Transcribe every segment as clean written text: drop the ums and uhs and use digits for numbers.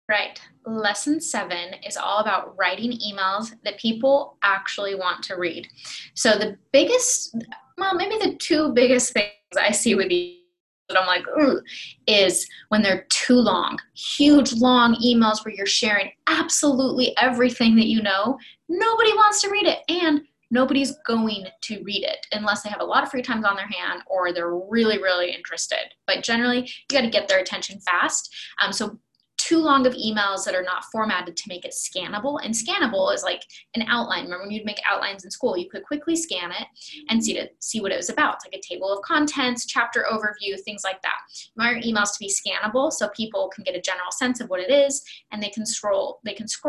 Right. Lesson 7 is all about writing emails that people actually want to read. So the biggest, well, maybe the two biggest things I see with emails that I'm like, ooh, is when they're too long, huge long emails where you're sharing absolutely everything that you know. Nobody wants to read it, and nobody's going to read it unless they have a lot of free time on their hand or they're really, really interested. But generally, you got to get their attention fast. So too long of emails that are not formatted to make it scannable. And scannable is like an outline. Remember when you'd make outlines in school, you could quickly scan it and see what it was about. It's like a table of contents, chapter overview, things like that. You want your emails to be scannable so people can get a general sense of what it is, and they can scroll,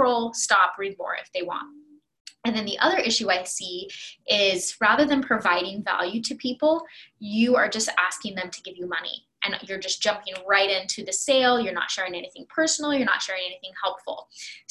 stop, read more if they want. And then the other issue I see is rather than providing value to people, you are just asking them to give you money. And you're just jumping right into the sale. You're not sharing anything personal. You're not sharing anything helpful.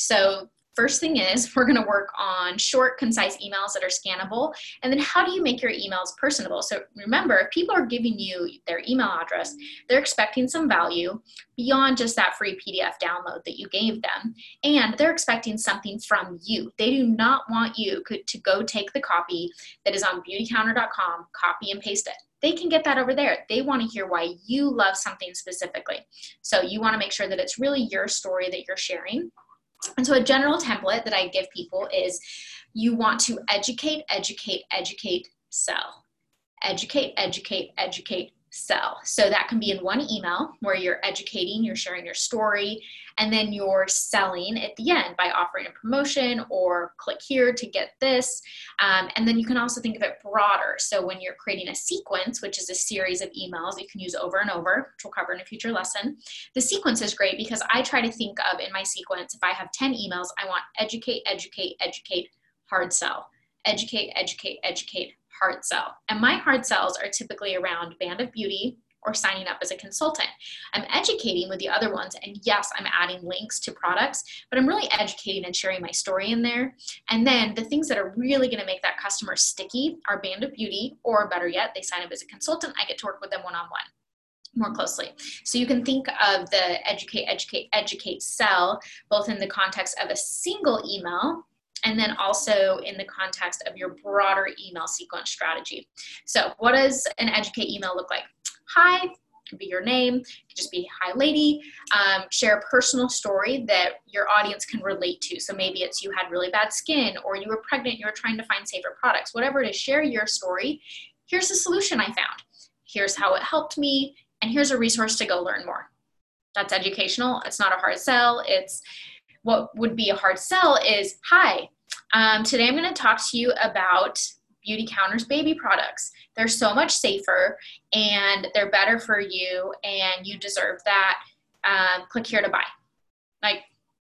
So first thing is we're going to work on short, concise emails that are scannable. And then how do you make your emails personable? So remember, if people are giving you their email address, they're expecting some value beyond just that free PDF download that you gave them. And they're expecting something from you. They do not want you to go take the copy that is on beautycounter.com, copy and paste it. They can get that over there. They want to hear why you love something specifically. So you want to make sure that it's really your story that you're sharing. And so a general template that I give people is you want to educate, educate, educate, sell. Educate, educate, educate, sell. So that can be in one email where you're educating, you're sharing your story, and then you're selling at the end by offering a promotion or click here to get this. And then you can also think of it broader. So when you're creating a sequence, which is a series of emails you can use over and over, which we'll cover in a future lesson, the sequence is great because I try to think of in my sequence, if I have 10 emails, I want educate, educate, educate, hard sell. Educate, educate, educate, hard sell. And my hard sells are typically around Band of Beauty or signing up as a consultant. I'm educating with the other ones, and yes, I'm adding links to products, but I'm really educating and sharing my story in there. And then the things that are really going to make that customer sticky are Band of Beauty, or better yet, they sign up as a consultant. I get to work with them one-on-one more closely. So you can think of the educate, educate, educate, sell, both in the context of a single email, and then also in the context of your broader email sequence strategy. So what does an educate email look like? Hi, could be your name, it could just be hi lady. Share a personal story that your audience can relate to. So maybe it's you had really bad skin, or you were pregnant, you were trying to find safer products, whatever it is, share your story. Here's the solution I found. Here's how it helped me, and here's a resource to go learn more. That's educational. It's not a hard sell. It's what would be a hard sell is, hi, today I'm going to talk to you about Beautycounter's baby products. They're so much safer and they're better for you and you deserve that. Click here to buy. Like,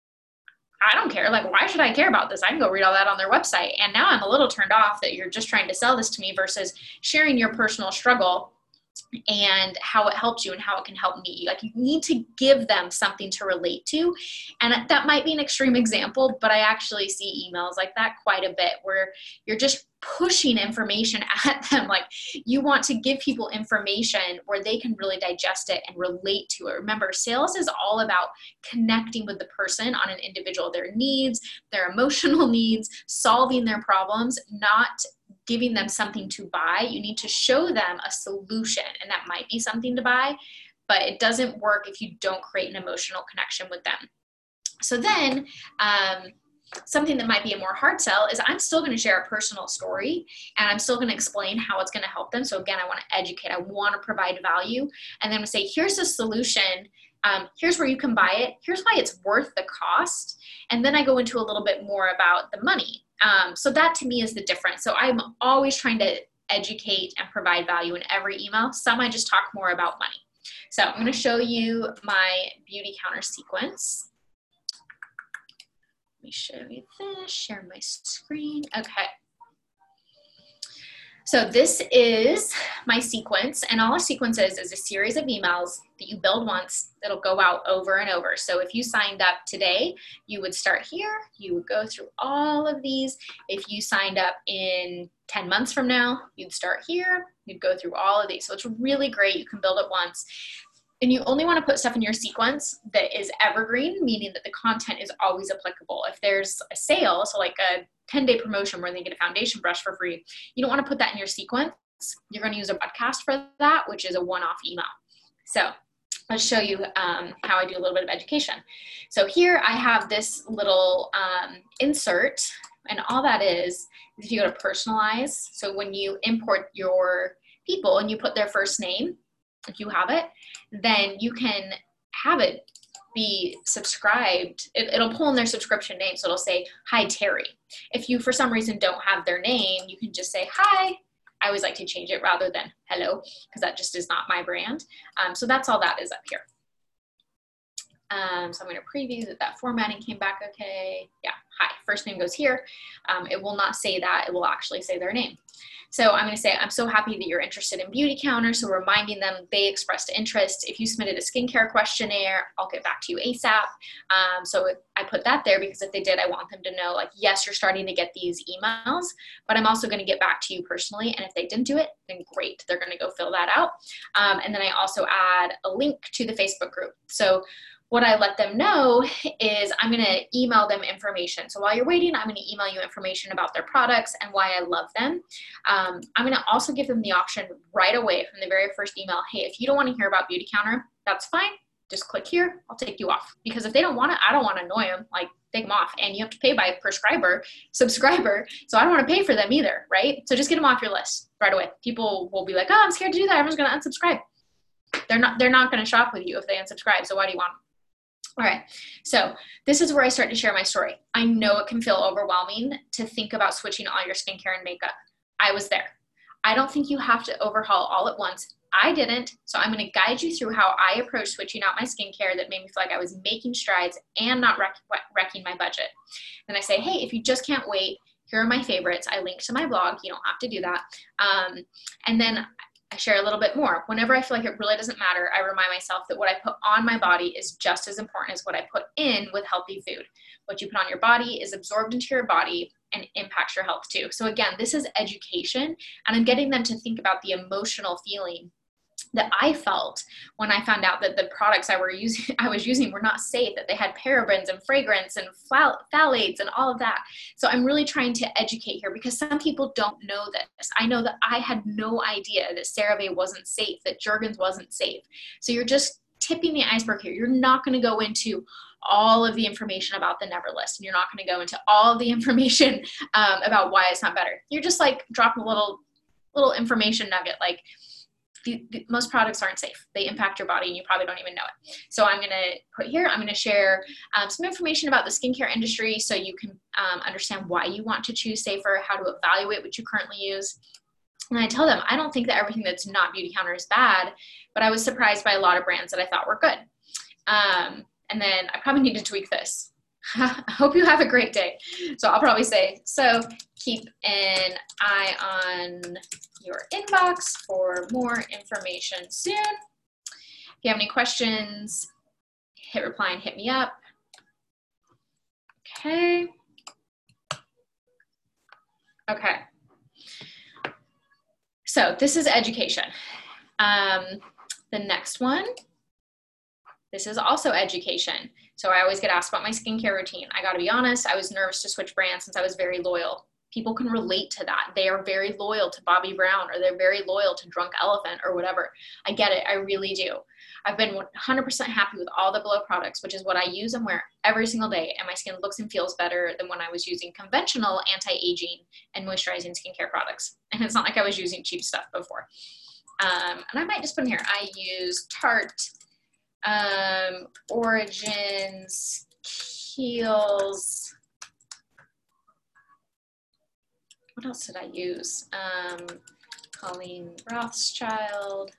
I don't care. Like, why should I care about this? I can go read all that on their website. And now I'm a little turned off that you're just trying to sell this to me versus sharing your personal struggle and how it helped you and how it can help me. Like, you need to give them something to relate to. And that might be an extreme example, but I actually see emails like that quite a bit where you're just pushing information at them. Like, you want to give people information where they can really digest it and relate to it. Remember, sales is all about connecting with the person on an individual, their needs, their emotional needs, solving their problems, not giving them something to buy. You need to show them a solution, and that might be something to buy, but it doesn't work if you don't create an emotional connection with them. So then something that might be a more hard sell is I'm still going to share a personal story and I'm still going to explain how it's going to help them. So again, I want to educate, I want to provide value, and then say, here's a solution. Here's where you can buy it. Here's why it's worth the cost. And then I go into a little bit more about the money. So that to me is the difference. So I'm always trying to educate and provide value in every email. Some I just talk more about money. So I'm going to show you my Beautycounter sequence. Let me show you this, share my screen. Okay. So this is my sequence, and all a sequence is a series of emails that you build once. It'll go out over and over. So if you signed up today, you would start here. You would go through all of these. If you signed up in 10 months from now, you'd start here. You'd go through all of these. So it's really great. You can build it once. And you only want to put stuff in your sequence that is evergreen, meaning that the content is always applicable. If there's a sale, so like a 10-day promotion where they get a foundation brush for free, you don't want to put that in your sequence. You're going to use a podcast for that, which is a one-off email. So let's show you how I do a little bit of education. So here I have this little insert, and all that is if you go to personalize, so when you import your people and you put their first name, if you have it, then you can have it be subscribed. It'll pull in their subscription name. So it'll say, hi, Terry. If you, for some reason, don't have their name, you can just say, hi. I always like to change it rather than hello, because that just is not my brand. So that's all that is up here. So I'm going to preview that formatting came back okay. Yeah, hi, first name goes here. It will not say that, it will actually say their name. So I'm going to say, I'm so happy that you're interested in Beautycounter. So reminding them they expressed interest. If you submitted a skincare questionnaire, I'll get back to you ASAP. So I put that there because if they did, I want them to know, like, yes, you're starting to get these emails, but I'm also going to get back to you personally. And if they didn't do it, then great, they're going to go fill that out. And then I also add a link to the Facebook group. So what I let them know is I'm going to email them information. So while you're waiting, I'm going to email you information about their products and why I love them. I'm going to also give them the option right away from the very first email, hey, if you don't want to hear about Beautycounter, that's fine. Just click here. I'll take you off. Because if they don't want it, I don't want to annoy them. Like, take them off. And you have to pay by subscriber. So I don't want to pay for them either, right? So just get them off your list right away. People will be like, oh, I'm scared to do that. Everyone's going to unsubscribe. They're not going to shop with you if they unsubscribe. So why do you want them? All right, so this is where I start to share my story. I know it can feel overwhelming to think about switching all your skincare and makeup. I was there. I don't think you have to overhaul all at once. I didn't, so I'm going to guide you through how I approached switching out my skincare that made me feel like I was making strides and not wrecking my budget. Then I say, hey, if you just can't wait, here are my favorites. I link to my blog. You don't have to do that. And then I share a little bit more. Whenever I feel like it really doesn't matter, I remind myself that what I put on my body is just as important as what I put in with healthy food. What you put on your body is absorbed into your body and impacts your health too. So again, this is education, and I'm getting them to think about the emotional feeling that I felt when I found out that the products I was using were not safe, that they had parabens and fragrance and phthalates and all of that. So I'm really trying to educate here because some people don't know this. I know that I had no idea that CeraVe wasn't safe, that Jergens wasn't safe. So you're just tipping the iceberg here. You're not going to go into all of the information about the Never List, and you're not going to go into all of the information about why it's not better. You're just like dropping a little information nugget, like, most products aren't safe. They impact your body and you probably don't even know it. So I'm going to put here, I'm going to share some information about the skincare industry so you can understand why you want to choose safer, how to evaluate what you currently use. And I tell them, I don't think that everything that's not Beautycounter is bad, but I was surprised by a lot of brands that I thought were good. And then I probably need to tweak this. I hope you have a great day. So I'll probably say, so keep an eye on your inbox for more information soon. If you have any questions, hit reply and hit me up. Okay. Okay. So this is education. The next one, this is also education. So I always get asked about my skincare routine. I got to be honest, I was nervous to switch brands since I was very loyal. People can relate to that. They are very loyal to Bobbi Brown, or they're very loyal to Drunk Elephant or whatever. I get it. I really do. I've been 100% happy with all the Glow products, which is what I use and wear every single day. And my skin looks and feels better than when I was using conventional anti-aging and moisturizing skincare products. And it's not like I was using cheap stuff before. And I might just put in here, I use Tarte, Origins, Kiehl's. What else did I use? Colleen Rothschild.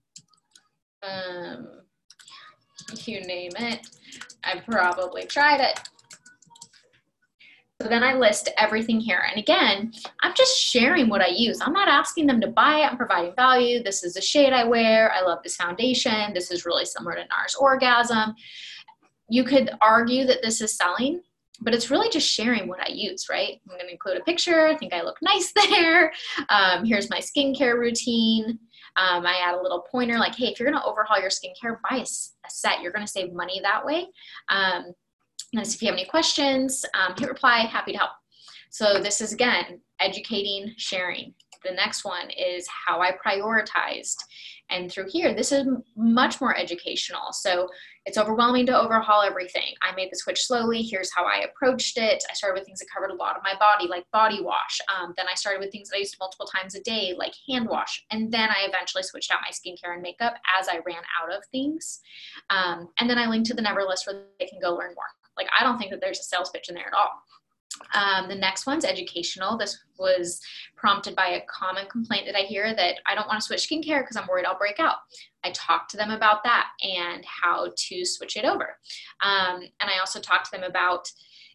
You name it. I probably tried it. So then I list everything here. And again, I'm just sharing what I use. I'm not asking them to buy it. I'm providing value. This is the shade I wear. I love this foundation. This is really similar to NARS Orgasm. You could argue that this is selling, but it's really just sharing what I use, right? I'm going to include a picture. I think I look nice there. Here's my skincare routine. I add a little pointer like, hey, if you're going to overhaul your skincare, buy a set. You're going to save money that way. And if you have any questions, hit reply, happy to help. So this is, again, educating, sharing. The next one is how I prioritized. And through here, this is much more educational. So it's overwhelming to overhaul everything. I made the switch slowly. Here's how I approached it. I started with things that covered a lot of my body, like body wash. Then I started with things that I used multiple times a day, like hand wash. And then I eventually switched out my skincare and makeup as I ran out of things. And then I linked to the Never list where they can go learn more. Like, I don't think that there's a sales pitch in there at all. The next one's educational. This was prompted by a common complaint that I hear that I don't want to switch skincare because I'm worried I'll break out. I talked to them about that and how to switch it over. And I also talked to them about,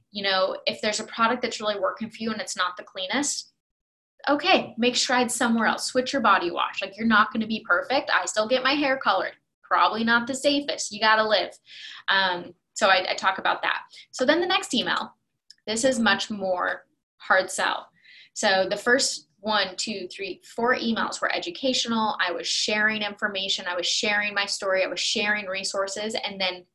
if there's a product that's really working for you and it's not the cleanest, okay, make strides somewhere else. Switch your body wash. Like, you're not going to be perfect. I still get my hair colored. Probably not the safest. You got to live. So I talk about that. So then the next email, this is much more hard sell. So the first 4 emails were educational. I was sharing information. I was sharing my story. I was sharing resources. And then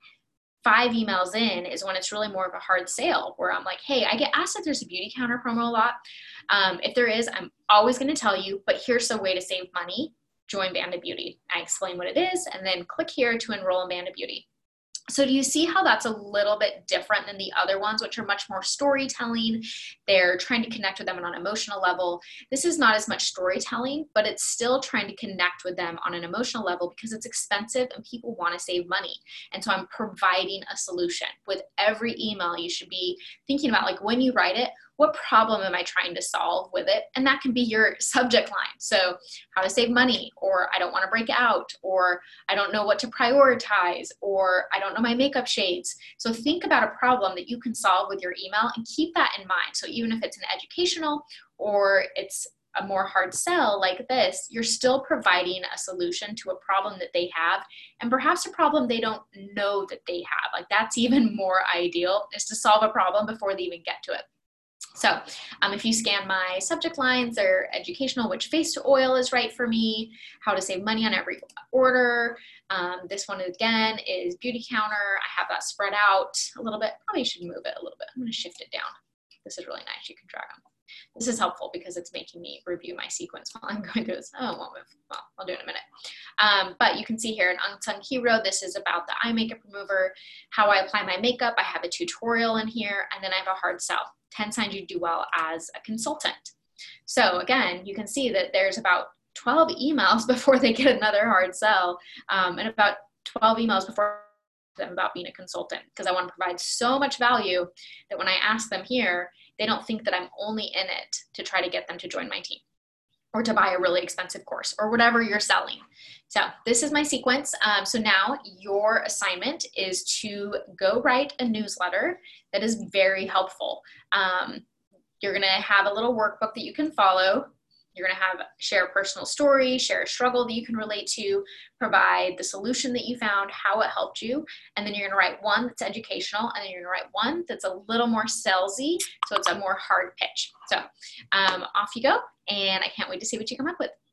5 emails in is when it's really more of a hard sale, where I'm like, hey, I get asked if there's a Beautycounter promo a lot. If there is, I'm always going to tell you, but here's a way to save money. Join Banda Beauty. I explain what it is, and then click here to enroll in Banda Beauty. So do you see how that's a little bit different than the other ones, which are much more storytelling? They're trying to connect with them on an emotional level. This is not as much storytelling, but it's still trying to connect with them on an emotional level because it's expensive and people want to save money. And so I'm providing a solution. With every email, you should be thinking about, like, when you write it, what problem am I trying to solve with it? And that can be your subject line. So how to save money, or I don't want to break out, or I don't know what to prioritize, or I don't know my makeup shades. So think about a problem that you can solve with your email and keep that in mind. So even if it's an educational or it's a more hard sell like this, you're still providing a solution to a problem that they have, and perhaps a problem they don't know that they have. Like, that's even more ideal, is to solve a problem before they even get to it. So if you scan my subject lines, they're educational, which face oil is right for me, how to save money on every order. This one, again, is Beautycounter. I have that spread out a little bit. Probably should move it a little bit. I'm going to shift it down. This is really nice. You can drag them. This is helpful because it's making me review my sequence while I'm going through this. Oh, it won't move. Well, I'll do it in a minute. But you can see here an unsung hero. This is about the eye makeup remover, how I apply my makeup. I have a tutorial in here, and then I have a hard sell. 10 signs you do well as a consultant. So again, you can see that there's about 12 emails before they get another hard sell, and about 12 emails before them about being a consultant, because I want to provide so much value that when I ask them here, they don't think that I'm only in it to try to get them to join my team or to buy a really expensive course or whatever you're selling. So this is my sequence. So now your assignment is to go write a newsletter that is very helpful. You're going to have a little workbook that you can follow. You're going to share a personal story, share a struggle that you can relate to, provide the solution that you found, how it helped you, and then you're going to write one that's educational, and then you're going to write one that's a little more salesy, so it's a more hard pitch. So off you go, and I can't wait to see what you come up with.